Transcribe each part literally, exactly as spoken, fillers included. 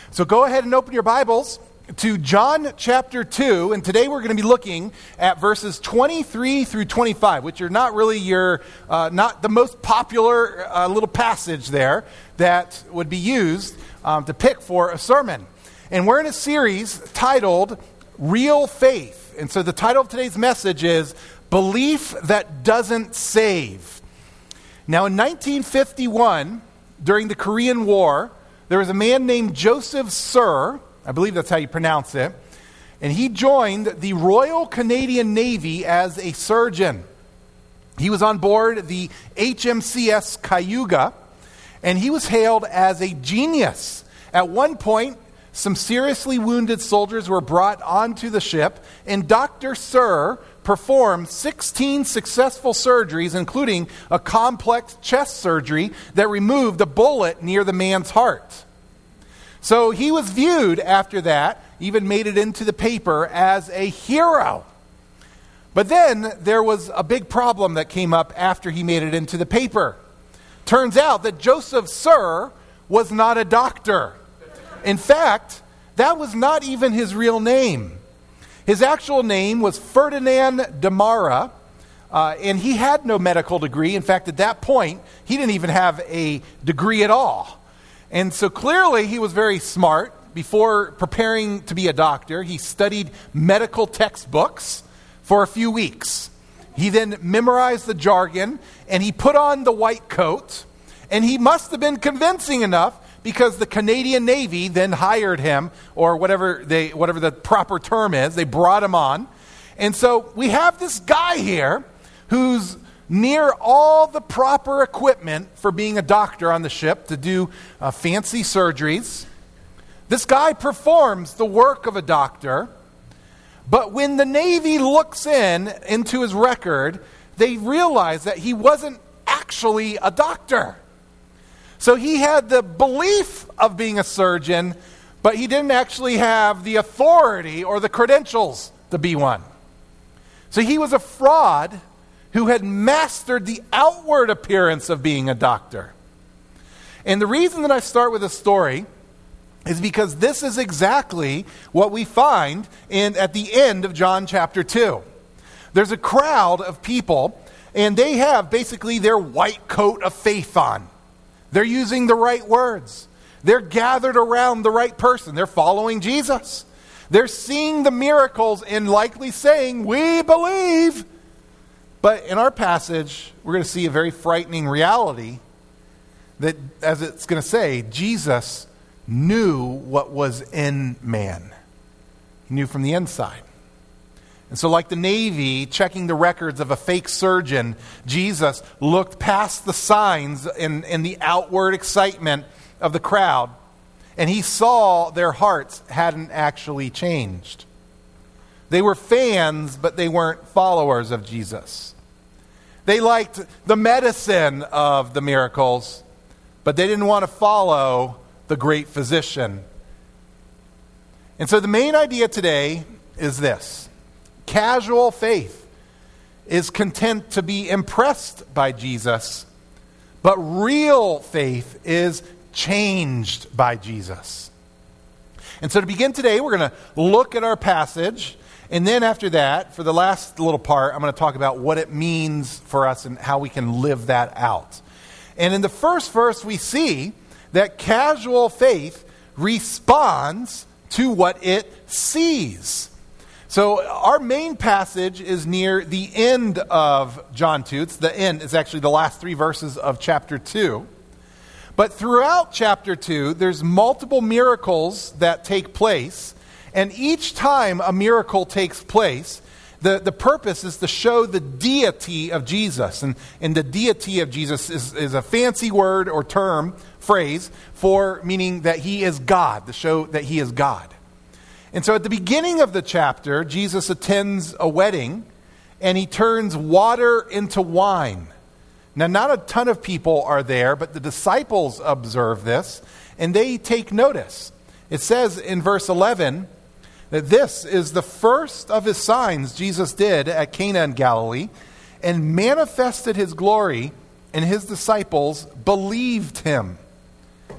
So go ahead and open your Bibles to John chapter two, and today we're going to be looking at verses twenty-three through twenty-five, which are not really your, uh, not the most popular uh, little passage there that would be used um, to pick for a sermon. And we're in a series titled Real Faith. And so the title of today's message is Belief That Doesn't Save. Now in nineteen fifty-one, during the Korean War, there was a man named Joseph Sir, I believe that's how you pronounce it, and he joined the Royal Canadian Navy as a surgeon. He was on board the H M C S Cayuga, and he was hailed as a genius. At one point, some seriously wounded soldiers were brought onto the ship, and Doctor Sir performed sixteen successful surgeries, including a complex chest surgery that removed a bullet near the man's heart. So he was viewed after that, even made it into the paper, as a hero. But then there was a big problem that came up after he made it into the paper. Turns out that Joseph Sir was not a doctor. In fact, that was not even his real name. His actual name was Ferdinand de Mara, uh, and he had no medical degree. In fact, at that point, he didn't even have a degree at all. And so clearly he was very smart. Before preparing to be a doctor, he studied medical textbooks for a few weeks. He then memorized the jargon, and he put on the white coat, and he must have been convincing enough because the Canadian Navy then hired him, or whatever they whatever the proper term is. They brought him on. And so we have this guy here who's near all the proper equipment for being a doctor on the ship to do uh, fancy surgeries. This guy performs the work of a doctor, but when the Navy looks in into his record, they realize that he wasn't actually a doctor. So he had the belief of being a surgeon, but he didn't actually have the authority or the credentials to be one. So he was a fraud who had mastered the outward appearance of being a doctor. And the reason that I start with this story is because this is exactly what we find in at the end of John chapter two. There's a crowd of people, and they have basically their white coat of faith on. They're using the right words. They're gathered around the right person. They're following Jesus. They're seeing the miracles and likely saying, "We believe." But in our passage, we're going to see a very frightening reality that, as it's going to say, Jesus knew what was in man. He knew from the inside. And so like the Navy checking the records of a fake surgeon, Jesus looked past the signs and, and the outward excitement of the crowd, and he saw their hearts hadn't actually changed. They were fans, but they weren't followers of Jesus. They liked the medicine of the miracles, but they didn't want to follow the great physician. And so the main idea today is this. Casual faith is content to be impressed by Jesus, but real faith is changed by Jesus. And so to begin today, we're going to look at our passage, and then after that, for the last little part, I'm going to talk about what it means for us and how we can live that out. And in the first verse, we see that casual faith responds to what it sees. So our main passage is near the end of John two. It's the end. It's actually the last three verses of chapter two. But throughout chapter two, there's multiple miracles that take place. And each time a miracle takes place, the, the purpose is to show the deity of Jesus. And, and the deity of Jesus is, is a fancy word or term, phrase, for meaning that he is God, to show that he is God. And so at the beginning of the chapter, Jesus attends a wedding, and he turns water into wine. Now, not a ton of people are there, but the disciples observe this, and they take notice. It says in verse eleven that this is the first of his signs Jesus did at Cana in Galilee, and manifested his glory, and his disciples believed him.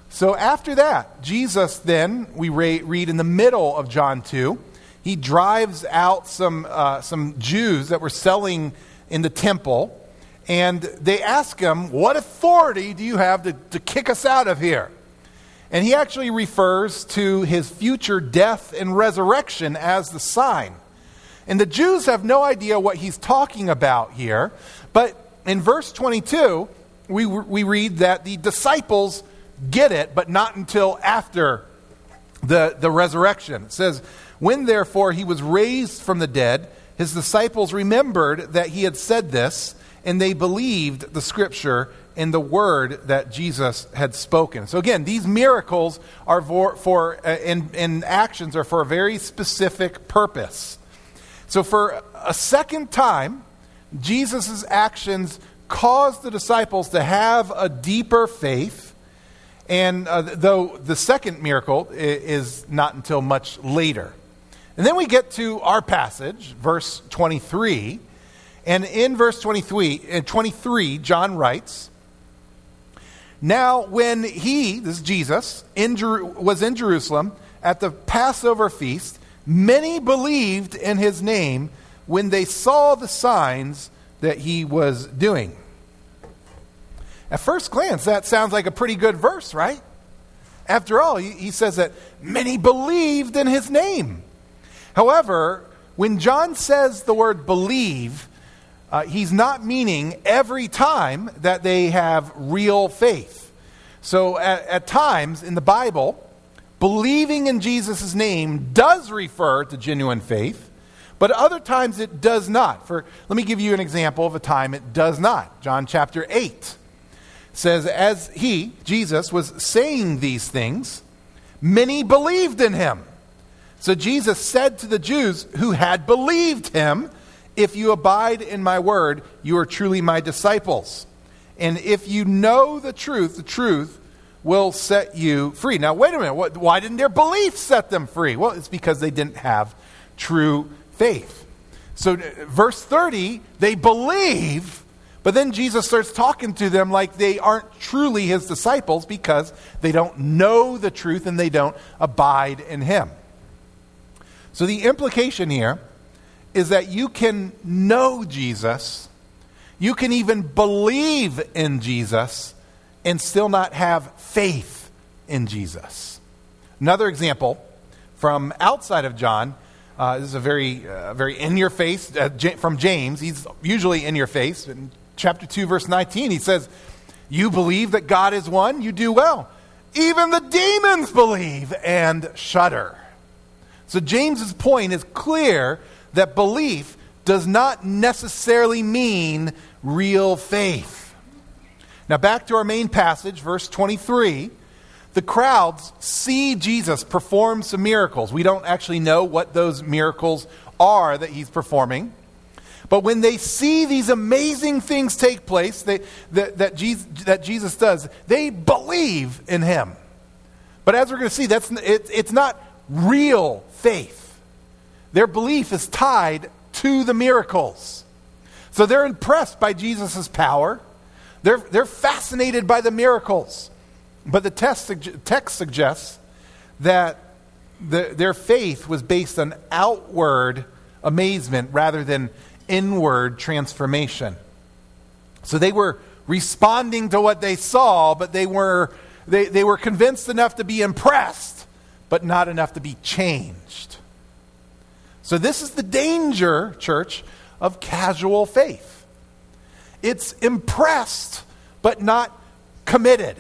So after that, Jesus then, we re- read in the middle of John two, he drives out some uh, some Jews that were selling in the temple, and they ask him, what authority do you have to, to kick us out of here? And he actually refers to his future death and resurrection as the sign. And the Jews have no idea what he's talking about here, but in verse twenty-two, we, we read that the disciples get it, but not until after the, the resurrection. It says, when therefore he was raised from the dead, his disciples remembered that he had said this, and they believed the scripture and the word that Jesus had spoken. So again, these miracles are for, for uh, and, and actions are for a very specific purpose. So for a second time, Jesus' actions caused the disciples to have a deeper faith. And uh, though the second miracle is not until much later. And then we get to our passage, verse twenty-three. And in verse twenty-three, in twenty-three, John writes, now when he, this is Jesus, in Jer- was in Jerusalem at the Passover feast, many believed in his name when they saw the signs that he was doing. At first glance, that sounds like a pretty good verse, right? After all, he, he says that many believed in his name. However, when John says the word believe, uh, he's not meaning every time that they have real faith. So at, at times in the Bible, believing in Jesus' name does refer to genuine faith, but other times it does not. For let me give you an example of a time it does not. John chapter eight says, as he, Jesus, was saying these things, many believed in him. So Jesus said to the Jews who had believed him, if you abide in my word, you are truly my disciples. And if you know the truth, the truth will set you free. Now, wait a minute. What, why didn't their belief set them free? Well, it's because they didn't have true faith. So verse thirty, they believe, but then Jesus starts talking to them like they aren't truly his disciples because they don't know the truth and they don't abide in him. So the implication here is that you can know Jesus, you can even believe in Jesus, and still not have faith in Jesus. Another example from outside of John, uh, this is a very, uh, very in-your-face, uh, J- from James. He's usually in your face. In chapter two, verse nineteen, he says, you believe that God is one, you do well. Even the demons believe and shudder. So James's point is clear that belief does not necessarily mean real faith. Now back to our main passage, verse twenty-three. The crowds see Jesus perform some miracles. We don't actually know what those miracles are that he's performing. But when they see these amazing things take place they, that, that, Jesus, that Jesus does, they believe in him. But as we're going to see, that's it, it's not real faith. Their belief is tied to the miracles. So they're impressed by Jesus' power. They're, they're fascinated by the miracles. But the text, text suggests that the, their faith was based on outward amazement rather than inward transformation. So they were responding to what they saw, but they were they, they were convinced enough to be impressed, but not enough to be changed. So this is the danger, church, of casual faith. It's impressed, but not committed.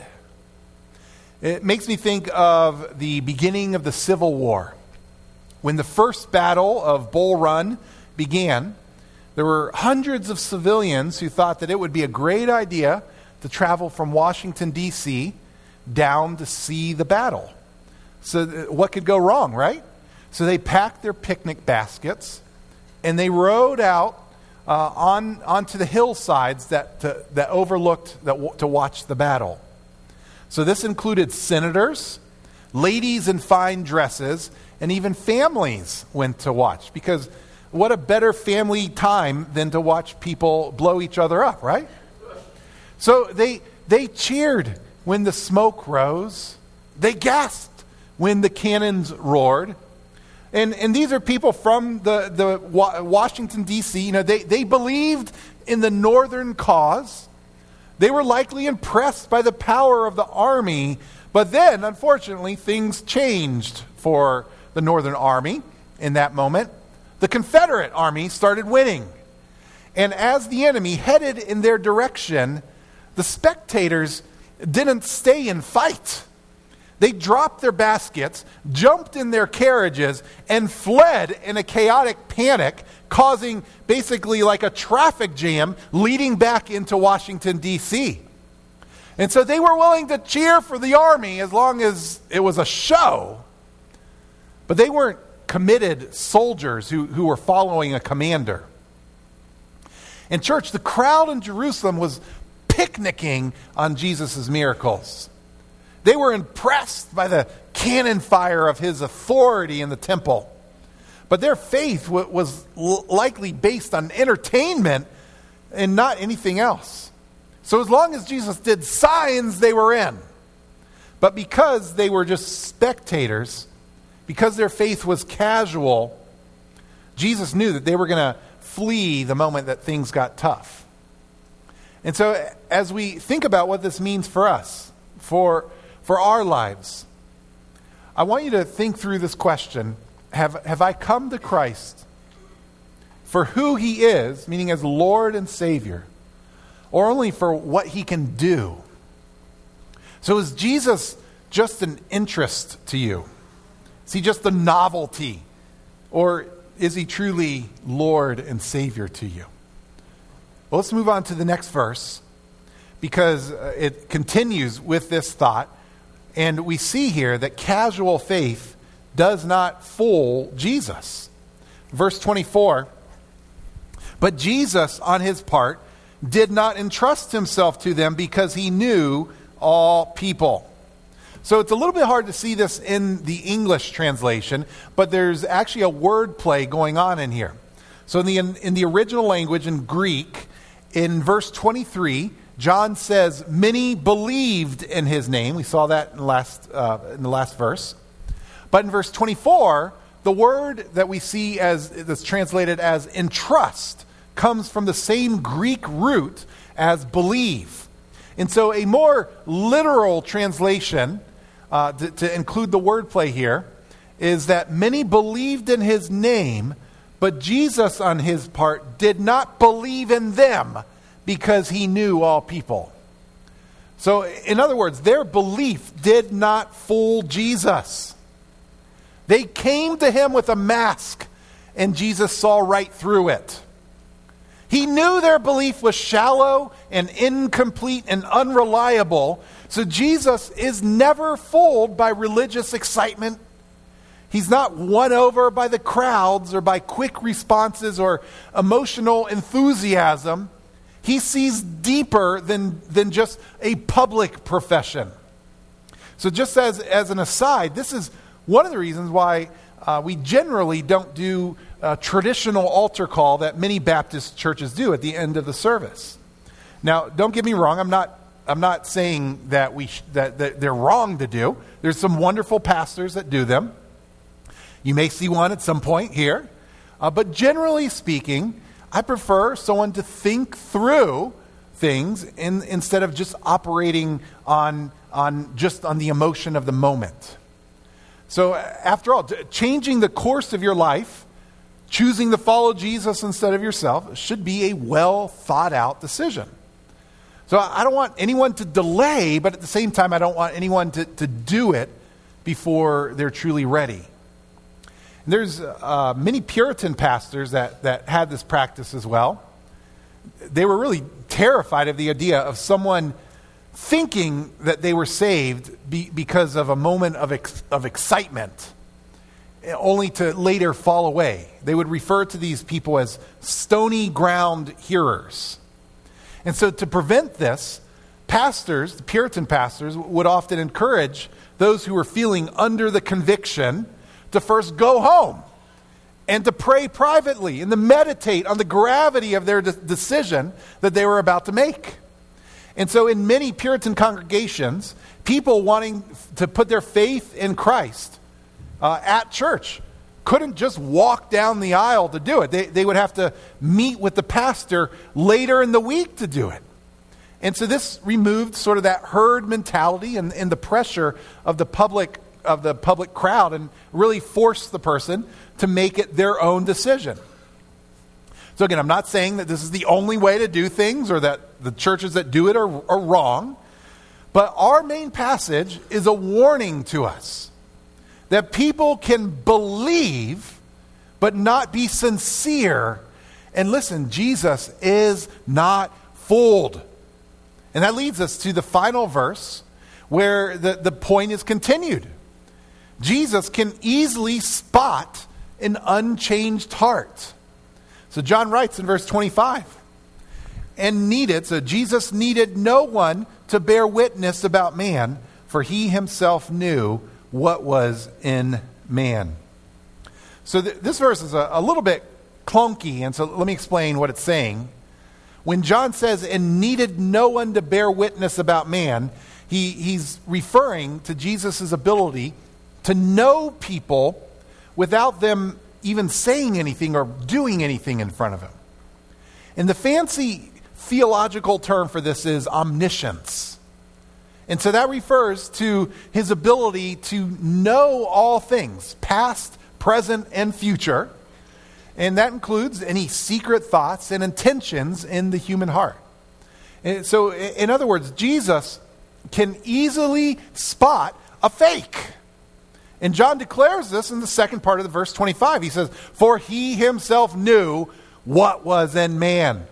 It makes me think of the beginning of the Civil War. When the first battle of Bull Run began, there were hundreds of civilians who thought that it would be a great idea to travel from Washington, D C down to see the battle. So what could go wrong, right? So they packed their picnic baskets and they rode out uh, on onto the hillsides that to, that overlooked that, to watch the battle. So this included senators, ladies in fine dresses, and even families went to watch. Because what a better family time than to watch people blow each other up, right? So they they cheered when the smoke rose they gasped when the cannons roared. And and these are people from the, the Washington, D C You know, they, they believed in the Northern cause. They were likely impressed by the power of the army. But then, unfortunately, things changed for the Northern Army in that moment. The Confederate Army started winning. And as the enemy headed in their direction, the spectators didn't stay and fight. They dropped their baskets, jumped in their carriages, and fled in a chaotic panic, causing basically like a traffic jam leading back into Washington, D C And so they were willing to cheer for the army as long as it was a show. But they weren't committed soldiers who, who were following a commander. In church, the crowd in Jerusalem was picnicking on Jesus' miracles. They were impressed by the cannon fire of his authority in the temple. But their faith w- was l- likely based on entertainment and not anything else. So as long as Jesus did signs, they were in. But because they were just spectators, because their faith was casual, Jesus knew that they were going to flee the moment that things got tough. And so as we think about what this means for us, for For our lives, I want you to think through this question. Have, have I come to Christ for who he is, meaning as Lord and Savior, or only for what he can do? So is Jesus just an interest to you? Is he just a novelty? Or is he truly Lord and Savior to you? Well, let's move on to the next verse, because it continues with this thought. And we see here that casual faith does not fool Jesus. Verse twenty-four, but Jesus, on his part, did not entrust himself to them because he knew all people. So it's a little bit hard to see this in the English translation, but there's actually a word play going on in here. So in the, in, in the original language, in Greek, in verse twenty-three, John says, many believed in his name. We saw that in the last, uh, in the last verse. But in verse twenty-four, the word that we see as that's translated as entrust comes from the same Greek root as believe. And so a more literal translation, uh, to, to include the wordplay here, is that many believed in his name, but Jesus on his part did not believe in them, because he knew all people. So, in other words, their belief did not fool Jesus. They came to him with a mask, and Jesus saw right through it. He knew their belief was shallow and incomplete and unreliable, so Jesus is never fooled by religious excitement. He's not won over by the crowds or by quick responses or emotional enthusiasm. He sees deeper than, than just a public profession. So just as, as an aside, this is one of the reasons why uh, we generally don't do a traditional altar call that many Baptist churches do at the end of the service. Now, don't get me wrong, I'm not, I'm not saying that, we sh- that, that they're wrong to do. There's some wonderful pastors that do them. You may see one at some point here. Uh, but generally speaking, I prefer someone to think through things in, instead of just operating on, on just on the emotion of the moment. So after all, changing the course of your life, choosing to follow Jesus instead of yourself, should be a well thought out decision. So I don't want anyone to delay, but at the same time, I don't want anyone to, to do it before they're truly ready. There's uh, many Puritan pastors that, that had this practice as well. They were really terrified of the idea of someone thinking that they were saved be, because of a moment of ex, of excitement, only to later fall away. They would refer to these people as stony ground hearers. And so to prevent this, pastors, the Puritan pastors, would often encourage those who were feeling under the conviction to first go home and to pray privately and to meditate on the gravity of their de- decision that they were about to make. And so in many Puritan congregations, people wanting to put their faith in Christ uh, at church couldn't just walk down the aisle to do it. They, they would have to meet with the pastor later in the week to do it. And so this removed sort of that herd mentality and, and the pressure of the public of the public crowd and really forced the person to make it their own decision. So again, I'm not saying that this is the only way to do things or that the churches that do it are, are wrong, but our main passage is a warning to us that people can believe but not be sincere. And listen, Jesus is not fooled. And that leads us to the final verse where the, the point is continued. Jesus can easily spot an unchanged heart. So John writes in verse twenty-five, and needed, so Jesus needed no one to bear witness about man, for he himself knew what was in man. So th- this verse is a, a little bit clunky, and so let me explain what it's saying. When John says, and needed no one to bear witness about man, he, he's referring to Jesus' ability to know people without them even saying anything or doing anything in front of him. And the fancy theological term for this is omniscience. And so that refers to his ability to know all things, past, present, and future. And that includes any secret thoughts and intentions in the human heart. And so, in other words, Jesus can easily spot a fake. And John declares this in the second part of the verse twenty-five. He says, for he himself knew what was in man.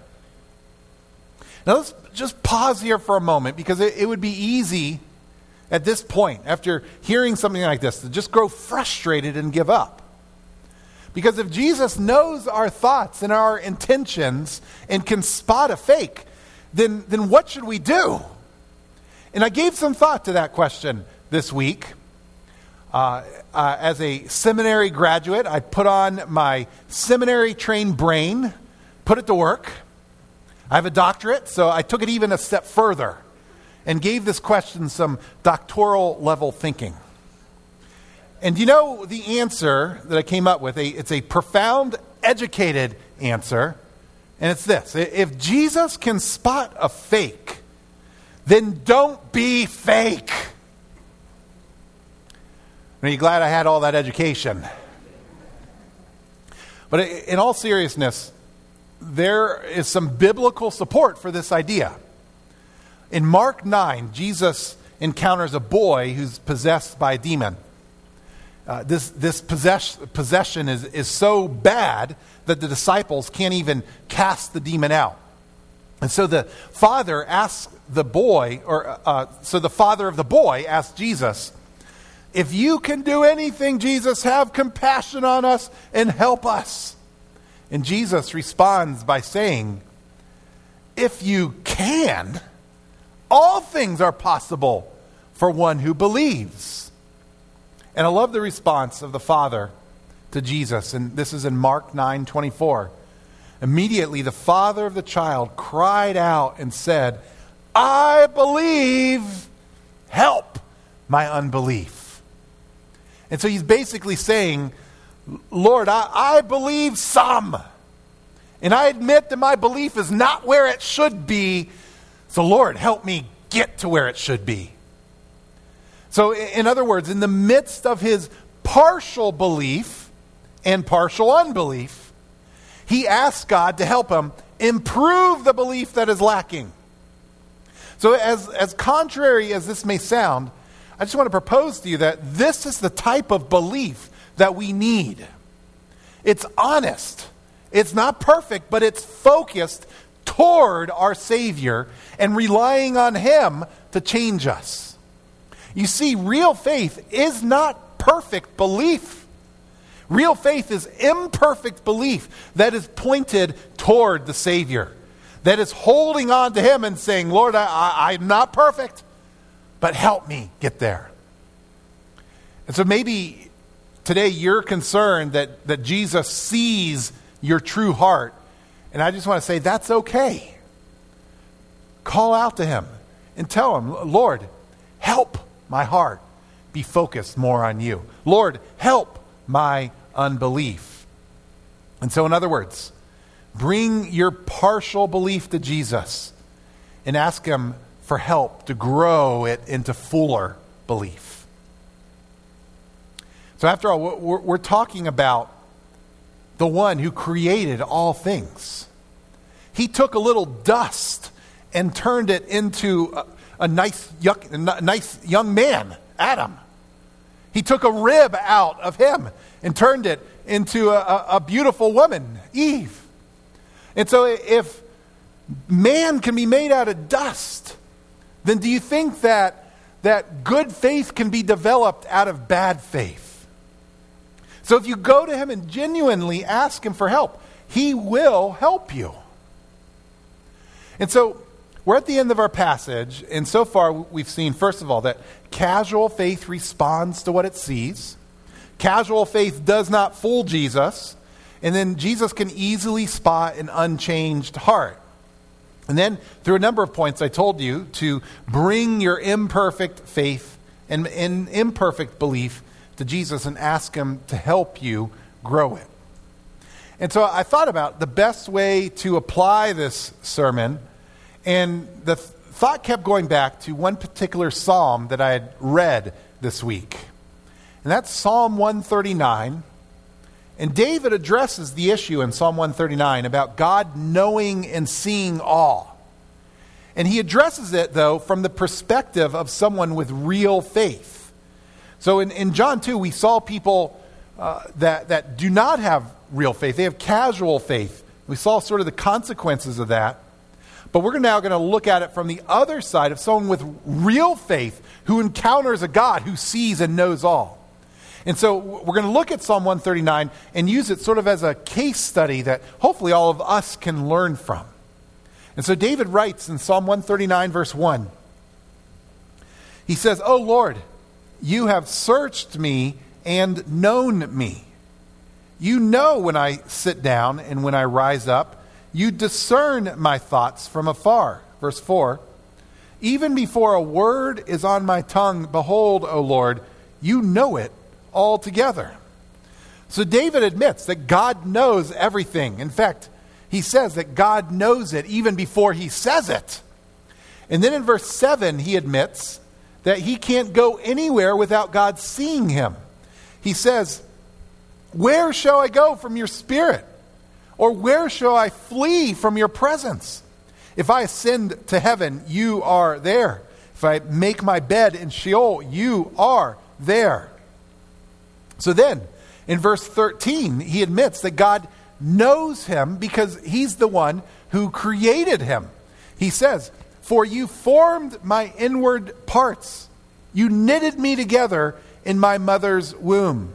Now let's just pause here for a moment, because it, it would be easy at this point, after hearing something like this, to just grow frustrated and give up. Because if Jesus knows our thoughts and our intentions and can spot a fake, then, then what should we do? And I gave some thought to that question this week. Uh, uh, as a seminary graduate, I put on my seminary-trained brain, put it to work. I have a doctorate, so I took it even a step further and gave this question some doctoral-level thinking. And you know the answer that I came up with? A, it's a profound, educated answer, and it's this. If Jesus can spot a fake, then don't be fake. Are you glad I had all that education? But in all seriousness, there is some biblical support for this idea. In Mark nine, Jesus encounters a boy who's possessed by a demon. Uh, this this possess, possession is, is so bad that the disciples can't even cast the demon out. And so the father asks the boy, or uh, so the father of the boy asks Jesus, if you can do anything, Jesus, have compassion on us and help us. And Jesus responds by saying, if you can, all things are possible for one who believes. And I love the response of the Father to Jesus. And this is in Mark nine twenty-four. Immediately the father of the child cried out and said, I believe, help my unbelief. And so he's basically saying, Lord, I, I believe some. And I admit that my belief is not where it should be. So Lord, help me get to where it should be. So in other words, in the midst of his partial belief and partial unbelief, he asks God to help him improve the belief that is lacking. So as, as contrary as this may sound, I just want to propose to you that this is the type of belief that we need. It's honest. It's not perfect, but it's focused toward our Savior and relying on Him to change us. You see, real faith is not perfect belief. Real faith is imperfect belief that is pointed toward the Savior, that is holding on to Him and saying, Lord, I, I, I'm not perfect, but help me get there. And so maybe today you're concerned that, that Jesus sees your true heart. And I just want to say that's okay. Call out to Him. and tell him, Lord, help my heart be focused more on you. Lord, help my unbelief. And so in other words, bring your partial belief to Jesus and ask him for help to grow it into fuller belief. So after all, we're, we're talking about the one who created all things. He took a little dust and turned it into a, a nice, yuck, a nice young man, Adam. He took a rib out of him and turned it into a, a beautiful woman, Eve. And so if man can be made out of dust, then do you think that, that good faith can be developed out of bad faith? So if you go to him and genuinely ask him for help, he will help you. And so we're at the end of our passage, and so far we've seen, first of all, that casual faith responds to what it sees. Casual faith does not fool Jesus. And then Jesus can easily spot an unchanged heart. And then through a number of points I told you to bring your imperfect faith and, and imperfect belief to Jesus and ask him to help you grow it. And so I thought about the best way to apply this sermon, and the th- thought kept going back to one particular psalm that I had read this week. And that's Psalm one thirty-nine. And David addresses the issue in Psalm one thirty-nine about God knowing and seeing all. And he addresses it, though, from the perspective of someone with real faith. So in, in John two, we saw people uh, that, that do not have real faith. They have casual faith. We saw sort of the consequences of that. But we're now going to look at it from the other side of someone with real faith who encounters a God who sees and knows all. And so we're going to look at Psalm one thirty-nine and use it sort of as a case study that hopefully all of us can learn from. And so David writes in Psalm one thirty-nine, verse one, he says, "O Lord, you have searched me and known me. You know when I sit down and when I rise up. You discern my thoughts from afar." Verse four, "Even before a word is on my tongue, behold, O Lord, you know it altogether." So David admits that God knows everything. In fact, he says that God knows it even before he says it. And then in verse seven, he admits that he can't go anywhere without God seeing him. He says, "Where shall I go from your spirit? Or where shall I flee from your presence? If I ascend to heaven, you are there. If I make my bed in Sheol, you are there." So then, in verse thirteen, he admits that God knows him because he's the one who created him. He says, "For you formed my inward parts. You knitted me together in my mother's womb."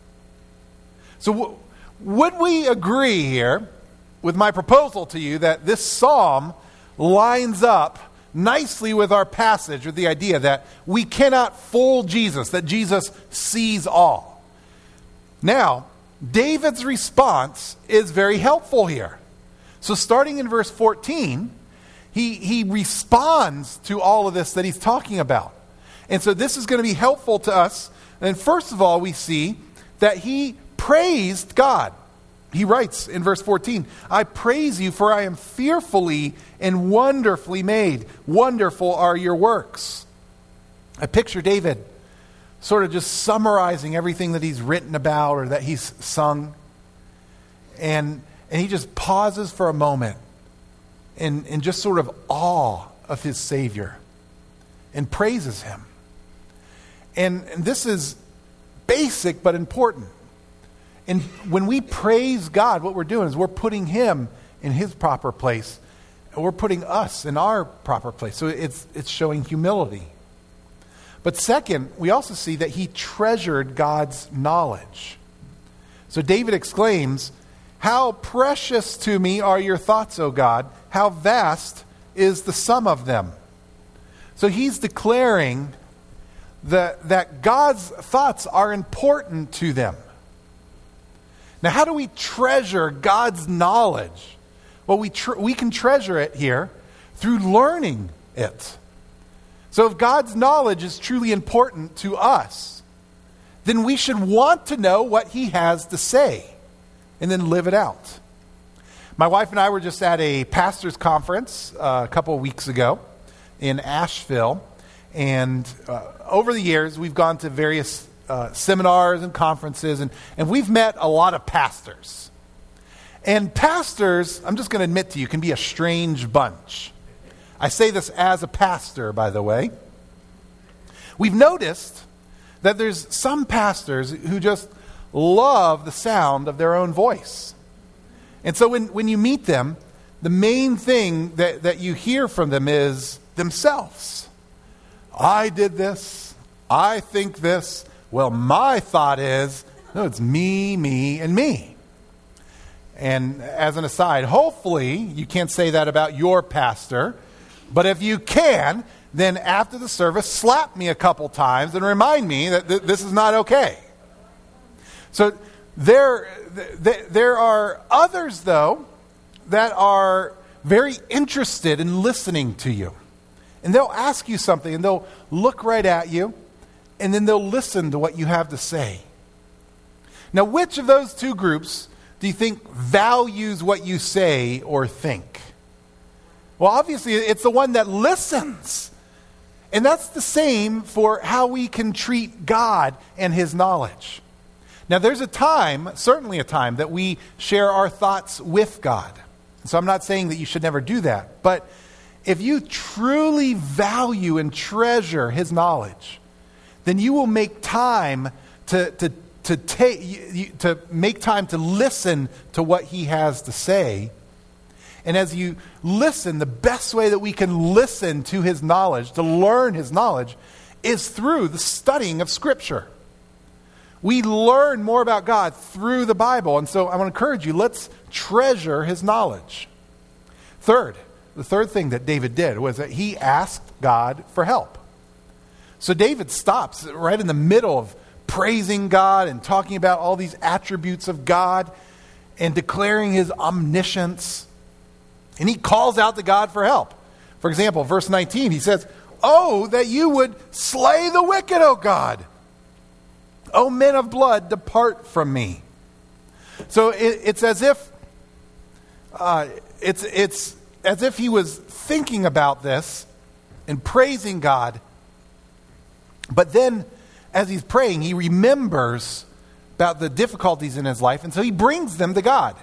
So w- would we agree here with my proposal to you that this psalm lines up nicely with our passage, with the idea that we cannot fool Jesus, that Jesus sees all? Now, David's response is very helpful here. So starting in verse fourteen, he, he responds to all of this that he's talking about. And so this is going to be helpful to us. And first of all, we see that he praised God. He writes in verse fourteen, "I praise you, for I am fearfully and wonderfully made. Wonderful are your works." I picture David sort of just summarizing everything that he's written about or that he's sung. And, and he just pauses for a moment in, in just sort of awe of his Savior and praises him. And, and this is basic but important. And when we praise God, what we're doing is we're putting him in his proper place, and we're putting us in our proper place. So it's it's showing humility. But second, we also see that he treasured God's knowledge. So David exclaims, "How precious to me are your thoughts, O God! How vast is the sum of them." So he's declaring that, that God's thoughts are important to them. Now, how do we treasure God's knowledge? Well, we tr- we can treasure it here through learning it. So if God's knowledge is truly important to us, then we should want to know what he has to say and then live it out. My wife and I were just at a pastor's conference uh, a couple of weeks ago in Asheville. And uh, over the years, we've gone to various uh, seminars and conferences, and, and we've met a lot of pastors. And pastors, I'm just going to admit to you, can be a strange bunch. I say this as a pastor, by the way. We've noticed that there's some pastors who just love the sound of their own voice. And so when, when you meet them, the main thing that, that you hear from them is themselves. I did this. I think this. Well, my thought is, no, it's me, me, and me. And as an aside, hopefully you can't say that about your pastor, but if you can, then after the service, slap me a couple times and remind me that th- this is not okay. So there, th- there are others, though, that are very interested in listening to you. And they'll ask you something, and they'll look right at you, and then they'll listen to what you have to say. Now, which of those two groups do you think values what you say or think? Well, obviously, it's the one that listens. And that's the same for how we can treat God and his knowledge. Now, there's a time, certainly a time, that we share our thoughts with God. So I'm not saying that you should never do that. But if you truly value and treasure his knowledge, then you will make time to, to, to, take, to make time to listen to what he has to say. And as you listen, the best way that we can listen to his knowledge, to learn his knowledge, is through the studying of Scripture. We learn more about God through the Bible. And so I want to encourage you, let's treasure his knowledge. Third, the third thing that David did was that he asked God for help. So David stops right in the middle of praising God and talking about all these attributes of God and declaring his omniscience. And he calls out to God for help. For example, verse nineteen, he says, "Oh, that you would slay the wicked, O God. O men of blood, depart from me." So it, it's as if uh, it's it's as if he was thinking about this and praising God. But then, as he's praying, he remembers about the difficulties in his life, and so he brings them to God.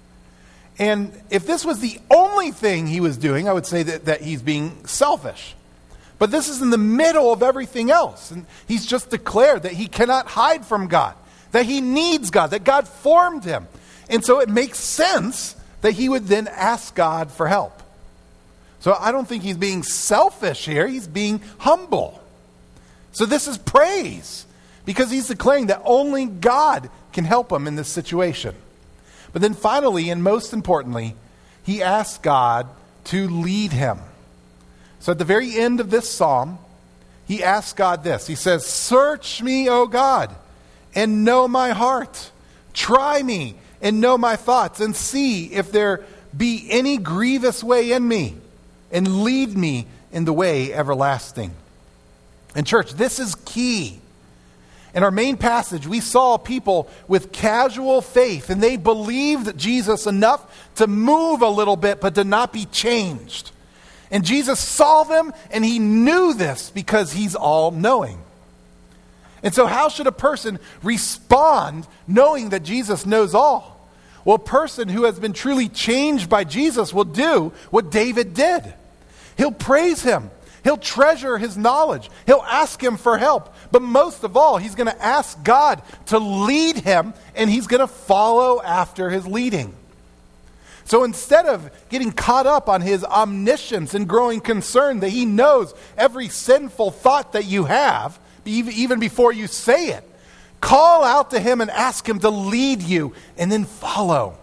And if this was the only thing he was doing, I would say that, that he's being selfish. But this is in the middle of everything else. And he's just declared that he cannot hide from God, that he needs God, that God formed him. And so it makes sense that he would then ask God for help. So I don't think he's being selfish here. He's being humble. So this is praise, because he's declaring that only God can help him in this situation. But then finally, and most importantly, he asks God to lead him. So at the very end of this psalm, he asks God this. He says, "Search me, O God, and know my heart. Try me and know my thoughts, and see if there be any grievous way in me, and lead me in the way everlasting." And church, this is key. In our main passage, we saw people with casual faith, and they believed Jesus enough to move a little bit, but to not be changed. And Jesus saw them, and he knew this because he's all-knowing. And so how should a person respond knowing that Jesus knows all? Well, a person who has been truly changed by Jesus will do what David did. He'll praise him. He'll treasure his knowledge. He'll ask him for help. But most of all, he's going to ask God to lead him, and he's going to follow after his leading. So instead of getting caught up on his omniscience and growing concerned that he knows every sinful thought that you have, even before you say it, call out to him and ask him to lead you, and then follow.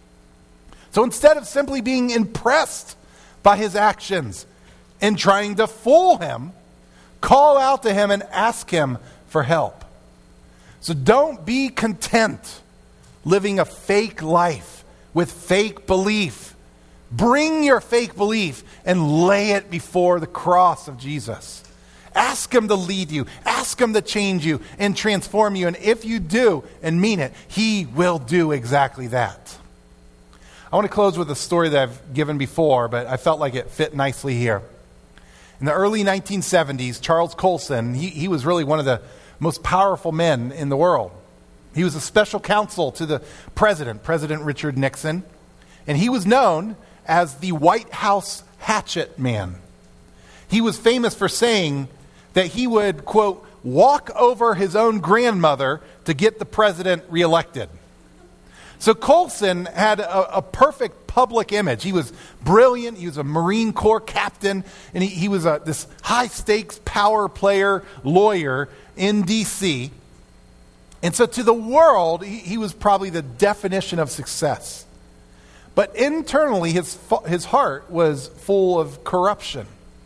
So instead of simply being impressed by his actions and trying to fool him, call out to him and ask him for help. So don't be content living a fake life with fake belief. Bring your fake belief and lay it before the cross of Jesus. Ask him to lead you. Ask him to change you and transform you. And if you do and mean it, he will do exactly that. I want to close with a story that I've given before, but I felt like it fit nicely here. In the early nineteen seventies, Charles Colson, he, he was really one of the most powerful men in the world. He was a special counsel to the president, President Richard Nixon, and he was known as the White House hatchet man. He was famous for saying that he would, quote, walk over his own grandmother to get the president reelected. So Colson had a, a perfect public image. He was brilliant. He was a Marine Corps captain, and he, he was a, this high-stakes power player lawyer in D C And so to the world, he, he was probably the definition of success. But internally, his, his heart was full of corruption.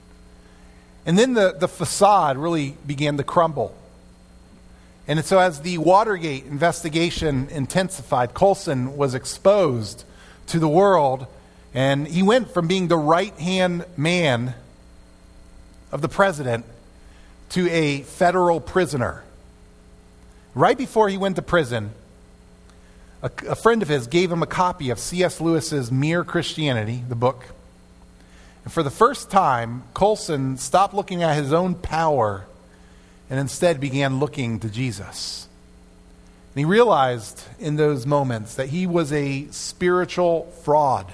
And then the, the facade really began to crumble. And so as the Watergate investigation intensified, Colson was exposed to the world, and he went from being the right-hand man of the president to a federal prisoner. Right before he went to prison, a, a friend of his gave him a copy of C S Lewis's Mere Christianity, the book. And for the first time, Colson stopped looking at his own power and instead began looking to Jesus. And he realized in those moments that he was a spiritual fraud.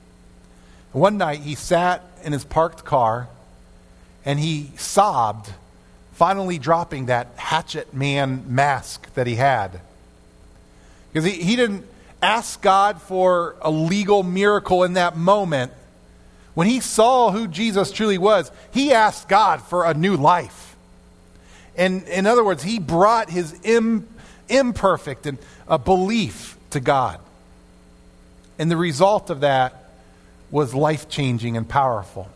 One night he sat in his parked car and he sobbed, finally dropping that hatchet man mask that he had. Because he, he didn't ask God for a legal miracle in that moment. When he saw who Jesus truly was, he asked God for a new life. And in other words, he brought his im, imperfect and a belief to God. And the result of that was life-changing and powerful.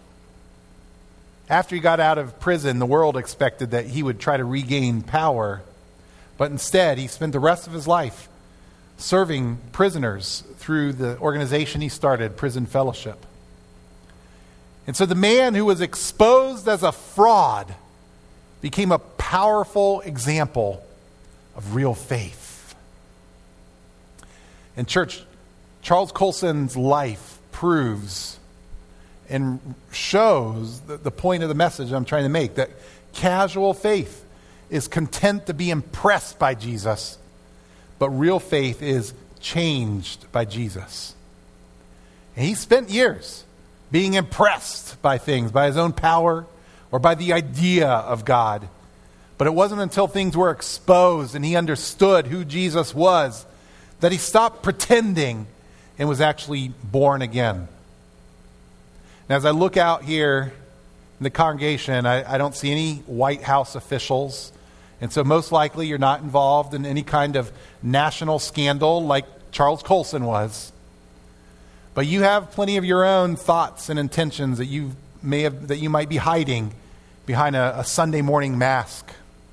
After he got out of prison, the world expected that he would try to regain power. But instead, he spent the rest of his life serving prisoners through the organization he started, Prison Fellowship. And so the man who was exposed as a fraud became a powerful example of real faith. And church, Charles Colson's life proves and shows the, the point of the message I'm trying to make, that casual faith is content to be impressed by Jesus, but real faith is changed by Jesus. And he spent years being impressed by things, by his own power, or by the idea of God. But it wasn't until things were exposed and he understood who Jesus was that he stopped pretending and was actually born again. And as I look out here in the congregation, I, I don't see any White House officials. And so most likely you're not involved in any kind of national scandal like Charles Colson was. But you have plenty of your own thoughts and intentions that you may have, that you might be hiding behind a, a Sunday morning mask.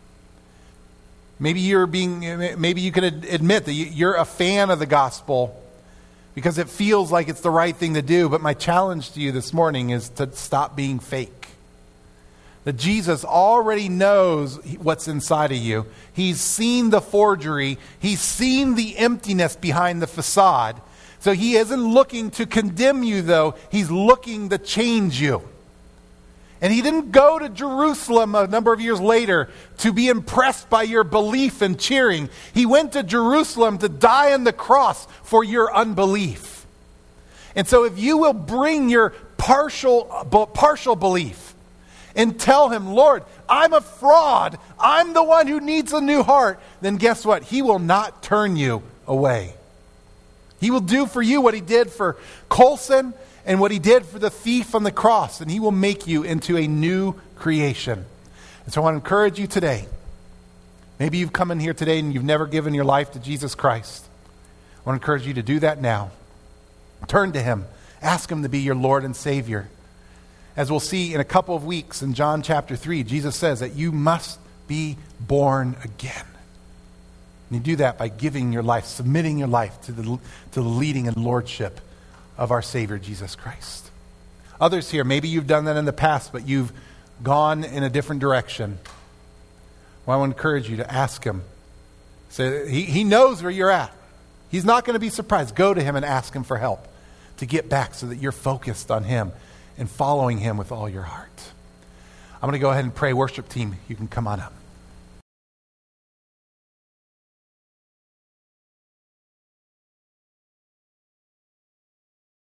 Maybe you're being, maybe you can ad- admit that you're a fan of the gospel because it feels like it's the right thing to do. But my challenge to you this morning is to stop being fake. That Jesus already knows what's inside of you. He's seen the forgery. He's seen the emptiness behind the facade. So he isn't looking to condemn you, though. He's looking to change you. And he didn't go to Jerusalem a number of years later to be impressed by your belief and cheering. He went to Jerusalem to die on the cross for your unbelief. And so if you will bring your partial, partial belief and tell him, Lord, I'm a fraud, I'm the one who needs a new heart, then guess what? He will not turn you away. He will do for you what he did for Colson and what he did for the thief on the cross, and he will make you into a new creation. And so I want to encourage you today. Maybe you've come in here today and you've never given your life to Jesus Christ. I want to encourage you to do that now. Turn to him. Ask him to be your Lord and Savior. As we'll see in a couple of weeks in John chapter three, Jesus says that you must be born again. And you do that by giving your life, submitting your life to the, to the leading and lordship of our Savior, Jesus Christ. Others here, maybe you've done that in the past, but you've gone in a different direction, well, I want to encourage you to ask him. So he, he knows where you're at. He's not going to be surprised. Go to him and ask him for help to get back so that you're focused on him and following him with all your heart. I'm going to go ahead and pray. Worship team, you can come on up.